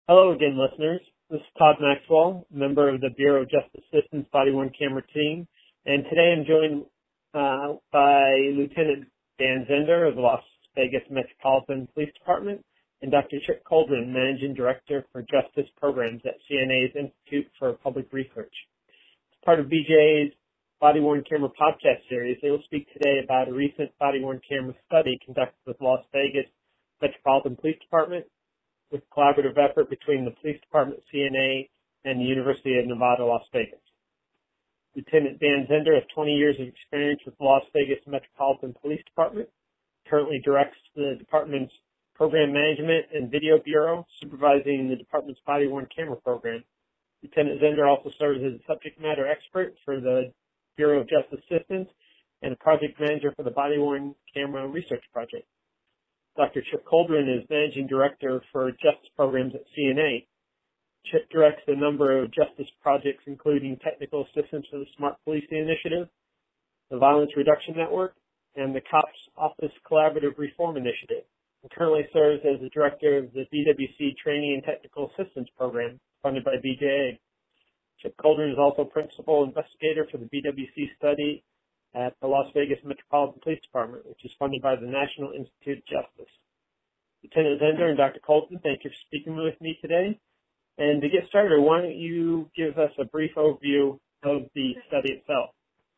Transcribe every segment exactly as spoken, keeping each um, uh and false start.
Hello again, listeners. This is Todd Maxwell, member of the Bureau of Justice Systems body-worn camera team, and today I'm joined uh, by Lieutenant Dan Zender of the Las Vegas Metropolitan Police Department and Doctor Chip Coldren, Managing Director for Justice Programs at C N A's Institute for Public Research. As part of B J A's body-worn camera podcast series, they will speak today about a recent body-worn camera study conducted with Las Vegas Metropolitan Police Department, with collaborative effort between the Police Department, C N A, and the University of Nevada, Las Vegas. Lieutenant Dan Zender has twenty years of experience with the Las Vegas Metropolitan Police Department, currently directs the department's Program Management and Video Bureau, supervising the department's body-worn camera program. Lieutenant Zender also serves as a subject matter expert for the Bureau of Justice Systems and a project manager for the body-worn camera research project. Doctor Chip Coldren is Managing Director for Justice Programs at C N A. Chip directs a number of justice projects, including technical assistance for the Smart Policing Initiative, the Violence Reduction Network, and the COPS Office Collaborative Reform Initiative, and currently serves as the Director of the B W C Training and Technical Assistance Program, funded by B J A. Chip Coldren is also Principal Investigator for the B W C study at the Las Vegas Metropolitan Police Department, which is funded by the National Institute of Justice. Lieutenant Zender and Doctor Coldren, thank you for speaking with me today. And to get started, why don't you give us a brief overview of the study itself?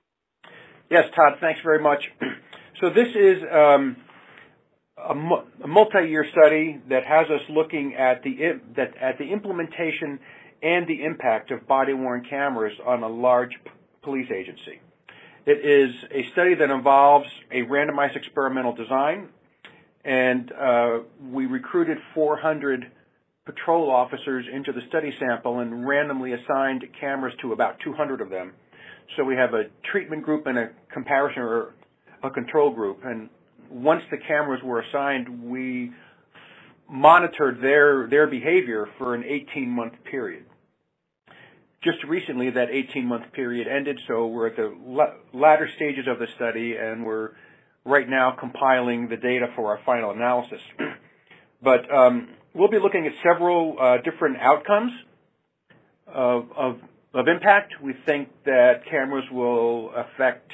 Yes, Todd, thanks very much. So this is um, a, mu- a multi-year study that has us looking at the that at the implementation and the impact of body-worn cameras on a large p- police agency. It is a study that involves a randomized experimental design, and uh, we recruited four hundred patrol officers into the study sample and randomly assigned cameras to about two hundred of them. So we have a treatment group and a comparison or a control group, and once the cameras were assigned, we monitored their, their behavior for an eighteen-month period. Just recently, that eighteen-month period ended, so we're at the latter stages of the study, and we're right now compiling the data for our final analysis. But um, we'll be looking at several uh, different outcomes of, of, of impact. We think that cameras will affect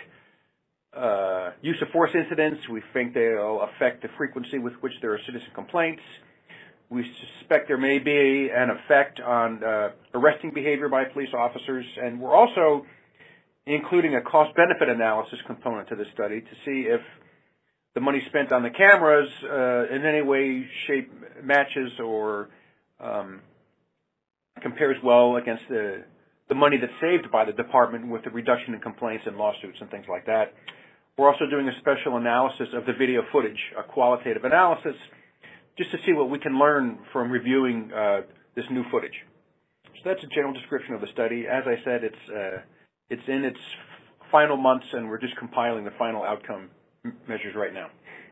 uh, use of force incidents. We think they'll affect the frequency with which there are citizen complaints. We suspect there may be an effect on uh, arresting behavior by police officers, and we're also including a cost-benefit analysis component to the study to see if the money spent on the cameras uh, in any way, shape, matches or um, compares well against the, the money that's saved by the department with the reduction in complaints and lawsuits and things like that. We're also doing a special analysis of the video footage, a qualitative analysis, just to see what we can learn from reviewing uh, this new footage. So that's a general description of the study. As I said, it's uh, it's in its final months, and we're just compiling the final outcome m- measures right now.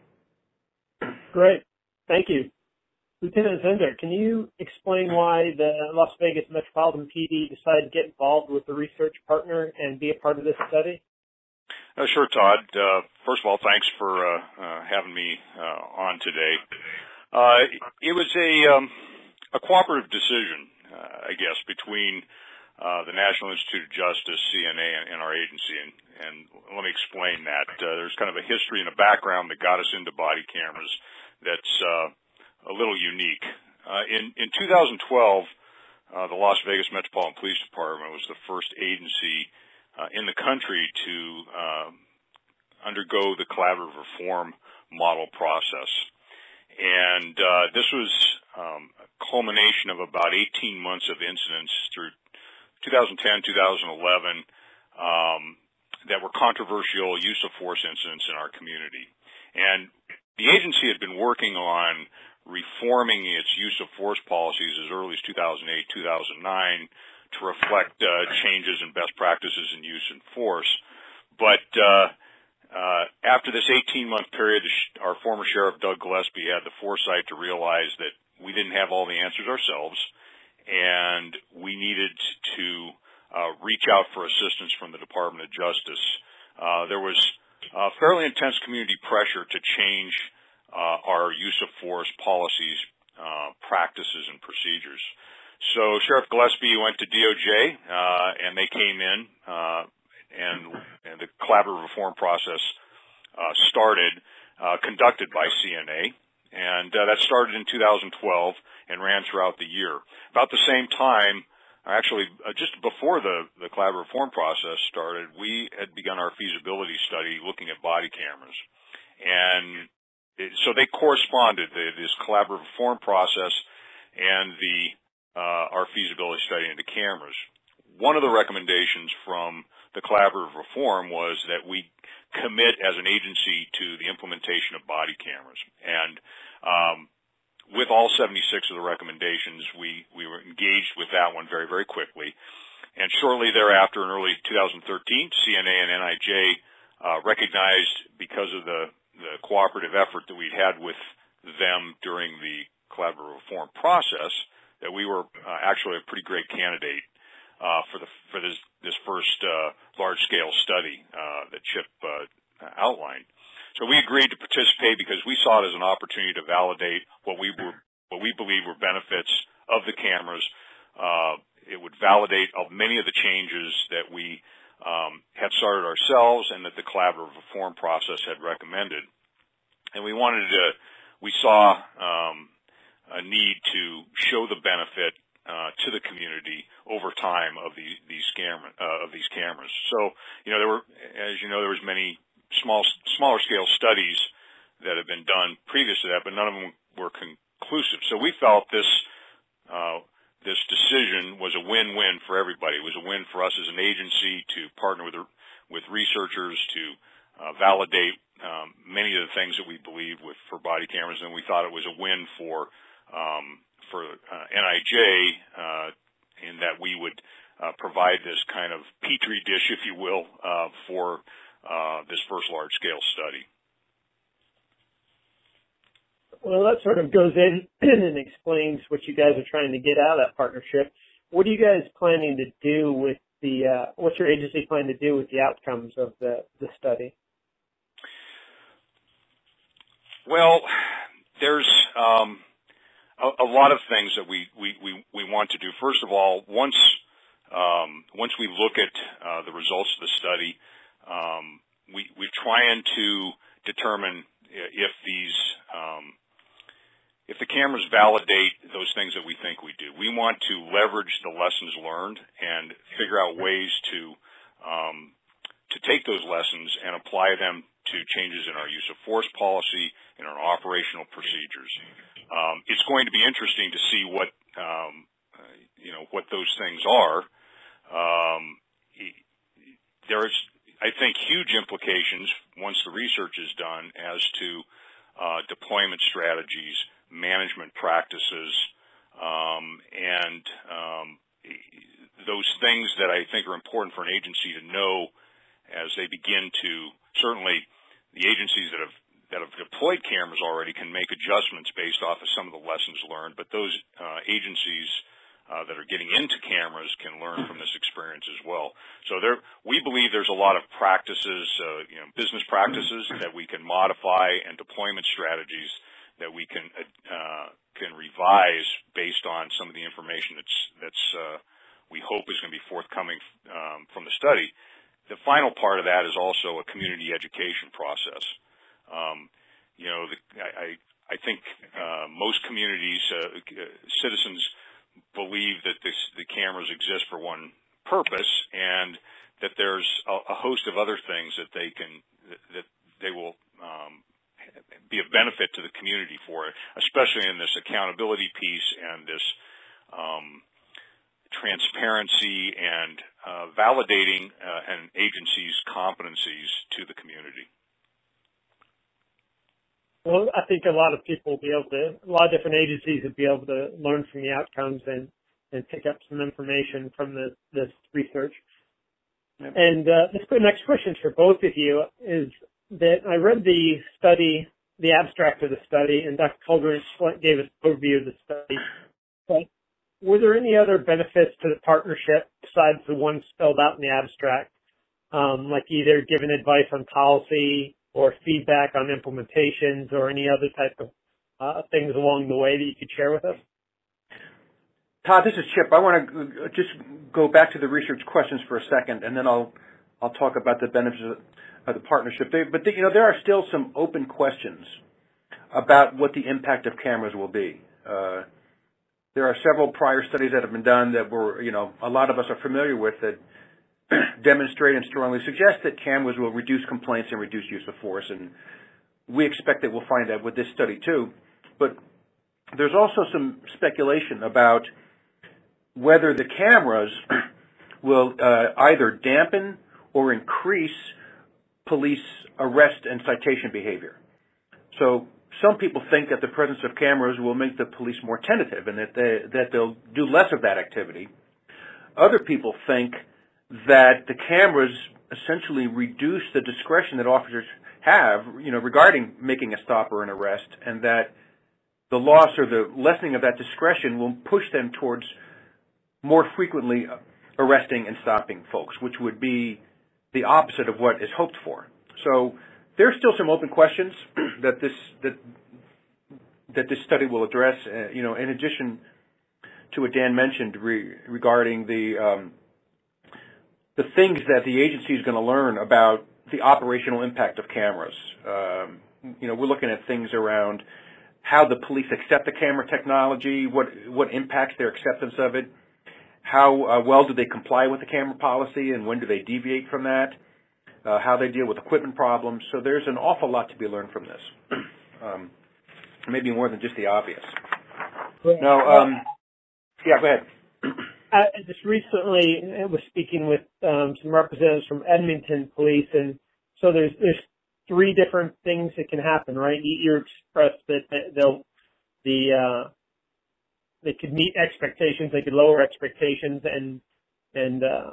Great. Thank you. Lieutenant Zender, can you explain why the Las Vegas Metropolitan P D decided to get involved with the research partner and be a part of this study? Uh, sure, Todd. Uh, first of all, thanks for uh, uh, having me uh, on today. Uh, it was a, um, a cooperative decision, uh, I guess, between uh, the National Institute of Justice, C N A, and, and our agency, and, and let me explain that. Uh, there's kind of a history and a background that got us into body cameras that's uh, a little unique. Uh, in, in two thousand twelve, uh, the Las Vegas Metropolitan Police Department was the first agency uh, in the country to uh, undergo the collaborative reform model process. And uh, this was um, a culmination of about eighteen months of incidents through two thousand ten, two thousand eleven um, that were controversial use of force incidents in our community. And the agency had been working on reforming its use of force policies as early as two thousand eight, two thousand nine to reflect uh, changes in best practices in use and force. But uh, Uh, after this eighteen-month period, our former Sheriff Doug Gillespie had the foresight to realize that we didn't have all the answers ourselves, and we needed to uh, reach out for assistance from the Department of Justice. Uh, there was uh, fairly intense community pressure to change uh, our use of force policies uh, practices and procedures. So Sheriff Gillespie went to D O J, uh, and they came in, uh, and, and the collaborative reform process uh, started, uh, conducted by C N A, and uh, that started in two thousand twelve and ran throughout the year. About the same time, actually, uh, just before the, the collaborative reform process started, we had begun our feasibility study looking at body cameras. And it, so they corresponded, the, this collaborative reform process and the uh, our feasibility study into cameras. One of the recommendations from the collaborative reform was that we commit as an agency to the implementation of body cameras. And um, with all seventy-six of the recommendations, we, we were engaged with that one very, very quickly. And shortly thereafter, in early two thousand thirteen, C N A and N I J uh, recognized, because of the, the cooperative effort that we'd had with them during the collaborative reform process, that we were uh, actually a pretty great candidate uh, for the for this this first uh, large-scale study uh, that Chip uh, outlined. So we agreed to participate because we saw it as an opportunity to validate what we were, what we believe were benefits of the cameras. Uh, it would validate of many of the changes that we um, had started ourselves and that the collaborative reform process had recommended. And we wanted to, we saw um, a need to show the benefit uh, to the community over time of these these camera uh, of these cameras. So, you know, there were, as you know, there was many small, smaller scale studies that have been done previous to that, but none of them were conclusive. So we felt this, uh, this decision was a win-win for everybody. It was a win for us as an agency to partner with, with researchers to uh, validate um, many of the things that we believe with, for body cameras, and we thought it was a win for, um, for uh, N I J, uh, in that we would uh, provide this kind of petri dish, if you will, uh, for Uh, this first large-scale study. Well, that sort of goes in and explains what you guys are trying to get out of that partnership. What are you guys planning to do with the, uh, what's your agency planning to do with the outcomes of the, the study? Well, there's um, a, a lot of things that we, we, we, we want to do. First of all, once, um, once we look at uh, the results of the study, Um, we, we're trying to determine if these, um, if the cameras validate those things that we think we do. We want to leverage the lessons learned and figure out ways to, um, to take those lessons and apply them to changes in our use of force policy and our operational procedures. Um, it's going to be interesting to see what, um, uh, you know, what those things are. Um, there's, I think, huge implications once the research is done as to uh, deployment strategies, management practices, um, and um, those things that I think are important for an agency to know as they begin to, certainly the agencies that have that have deployed cameras already can make adjustments based off of some of the lessons learned, but those uh, agencies Uh, that are getting into cameras can learn from this experience as well. So there, we believe there's a lot of practices, uh, you know, business practices that we can modify and deployment strategies that we can uh, can revise based on some of the information that's that's uh, we hope is going to be forthcoming um, from the study. The final part of that is also a community education process. Um, you know, the, I I think uh, most communities, uh, citizens, believe that this, the cameras exist for one purpose, and that there's a, a host of other things that they can that they will um, be of benefit to the community for, especially in this accountability piece and this um, transparency and uh, validating uh, an agency's competencies to the community. Well, I think a lot of people will be able to, a lot of different agencies would be able to learn from the outcomes and, and pick up some information from the, this research. Yep. And uh, this next question for both of you is that I read the study, the abstract of the study, and Doctor Calderon gave us an overview of the study. But were there any other benefits to the partnership besides the one spelled out in the abstract, um, like either giving advice on policy or feedback on implementations or any other type of uh, things along the way that you could share with us? Todd, this is Chip. I want to just go back to the research questions for a second, and then I'll I'll talk about the benefits of the partnership. They, but the, you know, there are still some open questions about what the impact of cameras will be. Uh, there are several prior studies that have been done that were, you know, a lot of us are familiar with that demonstrate and strongly suggest that cameras will reduce complaints and reduce use of force, and we expect that we'll find that with this study too. But there's also some speculation about whether the cameras will uh, either dampen or increase police arrest and citation behavior. So some people think that the presence of cameras will make the police more tentative and that they, that they'll do less of that activity. Other people think that the cameras essentially reduce the discretion that officers have, you know, regarding making a stop or an arrest, and that the loss or the lessening of that discretion will push them towards more frequently arresting and stopping folks, which would be the opposite of what is hoped for. So there's still some open questions that this that that this study will address. Uh, you know, in addition to what Dan mentioned re regarding the um, the things that the agency is going to learn about the operational impact of cameras. Um, you know, we're looking at things around how the police accept the camera technology, what what impacts their acceptance of it, how uh, well do they comply with the camera policy, and when do they deviate from that, uh, how they deal with equipment problems. So there's an awful lot to be learned from this, um, maybe more than just the obvious. Well, now, um, yeah, go ahead. I just recently was speaking with um, some representatives from Edmonton Police, and so there's there's three different things that can happen, right? You, you expressed that, that they'll the uh, they could meet expectations, they could lower expectations, and and uh,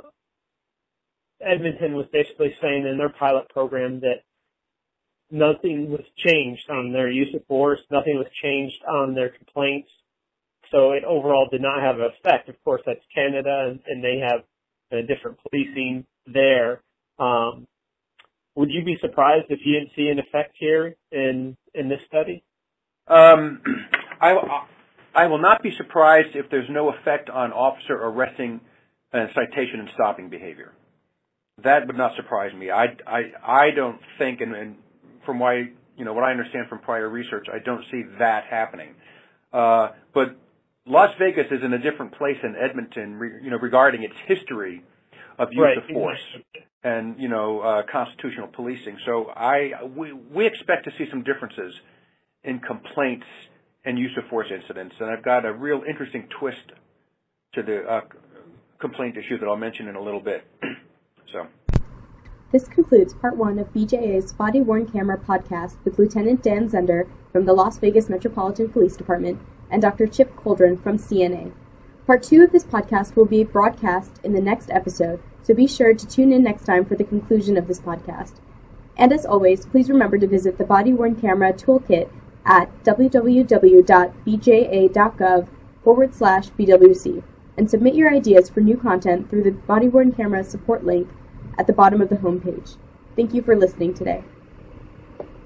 Edmonton was basically saying in their pilot program that nothing was changed on their use of force, nothing was changed on their complaints. So it overall did not have an effect. Of course, that's Canada, and, and they have a different policing there. Um, would you be surprised if you didn't see an effect here in in this study? Um, I, I will not be surprised if there's no effect on officer arresting and citation and stopping behavior. That would not surprise me. I, I, I don't think, and, and from why, you know, what I understand from prior research, I don't see that happening. Uh, but Las Vegas is in a different place than Edmonton, re, you know, regarding its history of use right. of force and, you know, uh, constitutional policing. So I, we, we expect to see some differences in complaints and use of force incidents. And I've got a real interesting twist to the uh, complaint issue that I'll mention in a little bit. So. This concludes part one of B J A's Body-Worn Camera podcast with Lieutenant Dan Zender from the Las Vegas Metropolitan Police Department and Doctor Chip Coldren from C N A. Part two of this podcast will be broadcast in the next episode, so be sure to tune in next time for the conclusion of this podcast. And as always, please remember to visit the Body-Worn Camera Toolkit at www.bja.gov forward slash BWC and submit your ideas for new content through the Body-Worn Camera support link at the bottom of the homepage. Thank you for listening today.